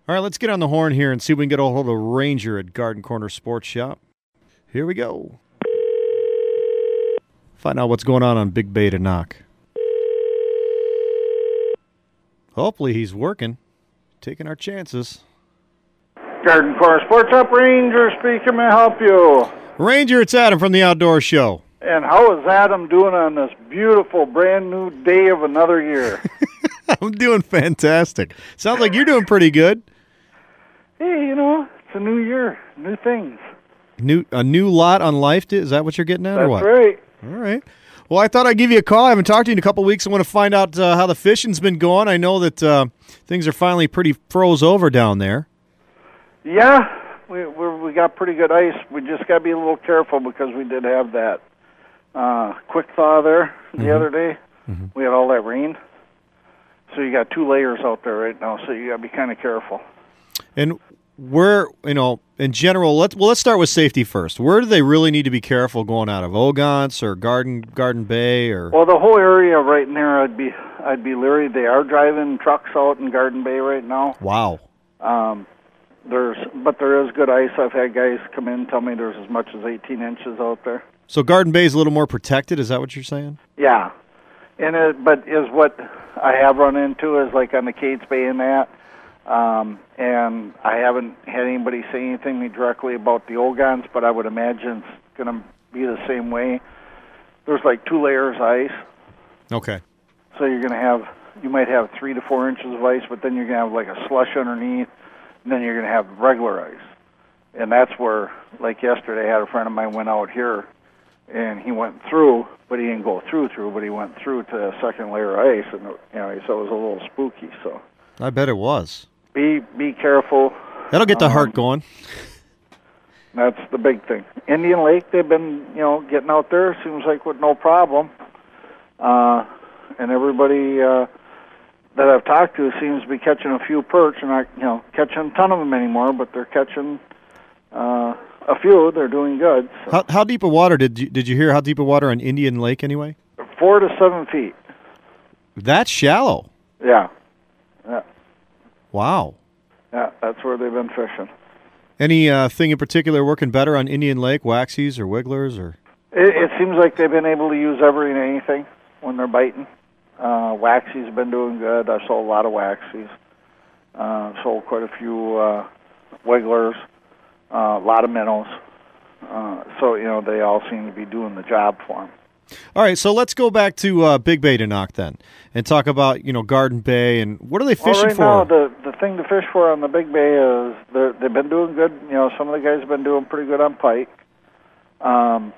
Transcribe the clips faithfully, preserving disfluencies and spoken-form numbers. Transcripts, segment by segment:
All right, let's get on the horn here and see if we can get a hold of Ranger at Garden Corner Sports Shop. Here we go. Find out what's going on on Big Bay to knock. Hopefully he's working. Taking our chances. Garden Corner Sports Shop, Ranger speaking. May I help you? Ranger, it's Adam from the Outdoor Show. And how is Adam doing on this beautiful, brand new day of another year? I'm doing fantastic. Sounds like you're doing pretty good. Hey, you know, it's a new year, new things. New a new lot on life. Is that what you're getting at, That's or what? right. All right. Well, I thought I'd give you a call. I haven't talked to you in a couple of weeks. I want to find out uh, how the fishing's been going. I know that uh, things are finally pretty froze over down there. Yeah, we we're, we got pretty good ice. We just got to be a little careful because we did have that uh, quick thaw there the Mm-hmm. other day. Mm-hmm. We had all that rain. So you got two layers out there right now, so you got to be kind of careful. And where, you know, in general, let's well, let's start with safety first. Where do they really need to be careful going out of Ogons or Garden Garden Bay or? Well, the whole area right in there, I'd be I'd be leery. They are driving trucks out in Garden Bay right now. Wow. Um, there's, but there is good ice. I've had guys come in and tell me there's as much as eighteen inches out there. So Garden Bay is a little more protected. Is that what you're saying? Yeah, and it, but is what I have run into is like on the Cates Bay and that. Um, and I haven't had anybody say anything to me directly about the Ogons, but I would imagine it's going to be the same way. There's like two layers of ice. Okay. So you're going to have, you might have three to four inches of ice, but then you're going to have like a slush underneath, and then you're going to have regular ice. And that's where, like yesterday, I had a friend of mine went out here, and he went through, but he didn't go through through, but he went through to the second layer of ice, and you know, he said it was a little spooky. So I bet it was. Be be careful. That'll get the um, heart going. That's the big thing. Indian Lake, they've been, you know, getting out there, seems like with no problem. Uh, and everybody uh, that I've talked to seems to be catching a few perch, and not, you know, catching a ton of them anymore, but they're catching uh, a few. They're doing good. So. How how deep of water did you did you hear? How deep of water on Indian Lake anyway? Four to seven feet. That's shallow. Yeah. Yeah. Wow. Yeah, that's where they've been fishing. Any uh, thing in particular working better on Indian Lake, waxies or wigglers or? It, it seems like they've been able to use every and anything when they're biting. Uh, waxies have been doing good. I sold a lot of waxies. Uh, sold quite a few uh, wigglers, uh, a lot of minnows. Uh, so, you know, they all seem to be doing the job for them. All right, so let's go back to uh, Big Bay to knock then, and talk about you know Garden Bay and what are they fishing well, right for? Now, the the thing to fish for on the Big Bay is they're- they've been doing good. You know, some of the guys have been doing pretty good on pike. Um,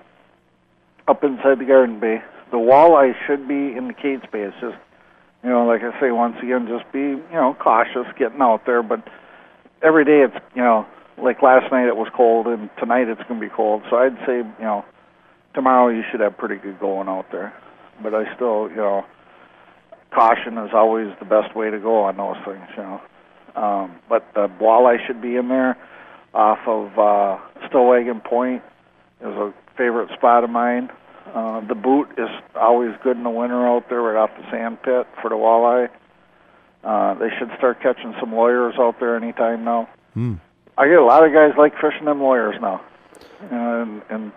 up inside the Garden Bay, the walleye should be in the Cates Bay. It's just, you know, like I say, once again, just be you know cautious getting out there. But every day it's you know like last night it was cold, and tonight it's going to be cold. So I'd say you know. Tomorrow you should have pretty good going out there. But I still, you know, caution is always the best way to go on those things, you know. Um, but the walleye should be in there off of uh, Stillwagon Point is a favorite spot of mine. Uh, the boot is always good in the winter out there right off the sand pit for the walleye. Uh, they should start catching some lawyers out there anytime now. Mm. I get a lot of guys like fishing them lawyers now. And, and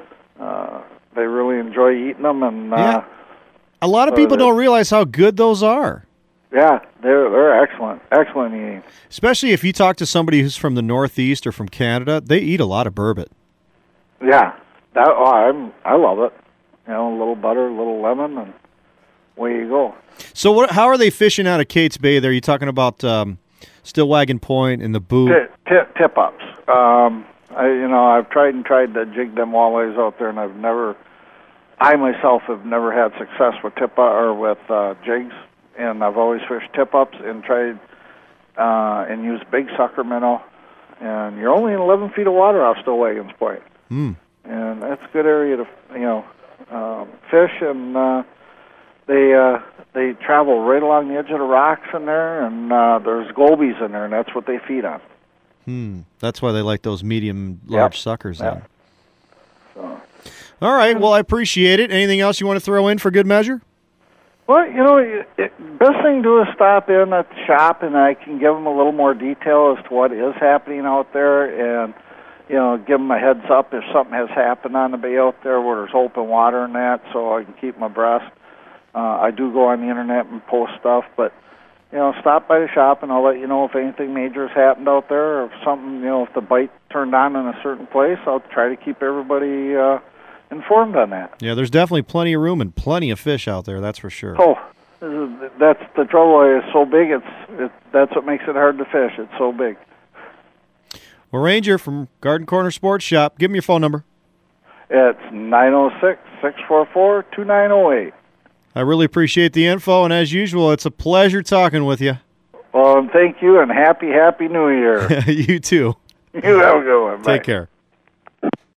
Uh, they really enjoy eating them, and uh, yeah. a lot of so people don't realize how good those are. Yeah, they're they're excellent, excellent eating. Especially if you talk to somebody who's from the Northeast or from Canada, they eat a lot of burbot. Yeah, that oh, I'm I love it. You know, a little butter, a little lemon, and away you go. So, what? How are they fishing out of Cates Bay? There, you talking about um, Stillwagon Point and the boot? Tip, tip, tip ups. Um, I, you know, I've tried and tried to jig them walleyes out there, and I've never, I myself have never had success with tip or with uh, jigs, and I've always fished tip ups and tried uh, and used big sucker minnow, and you're only in eleven feet of water off Stillwagon's Point, mm. and that's a good area to you know um, fish, and uh, they uh, they travel right along the edge of the rocks in there, and uh, there's gobies in there, and that's what they feed on. Hmm. That's why they like those medium, large yep. suckers. Yep. Then. So. All right. Well, I appreciate it. Anything else you want to throw in for good measure? Well, you know, it, it, best thing to do is stop in at the shop, and I can give them a little more detail as to what is happening out there, and you know, give them a heads up if something has happened on the bay out there where there's open water and that, so I can keep my breast. Uh, I do go on the internet and post stuff, but you know, stop by the shop, and I'll let you know if anything major has happened out there, or if something, you know, if the bite turned on in a certain place. I'll try to keep everybody uh, informed on that. Yeah, there's definitely plenty of room and plenty of fish out there. That's for sure. Oh, that's the trouble. It's so big. It's it, that's what makes it hard to fish. It's so big. Well, Ranger from Garden Corner Sports Shop, give me your phone number. It's nine oh six, six four four, two nine oh eight. I really appreciate the info, and as usual, it's a pleasure talking with you. Well, and thank you, and happy, happy New Year. You too. You have a good one. Bye. Take care.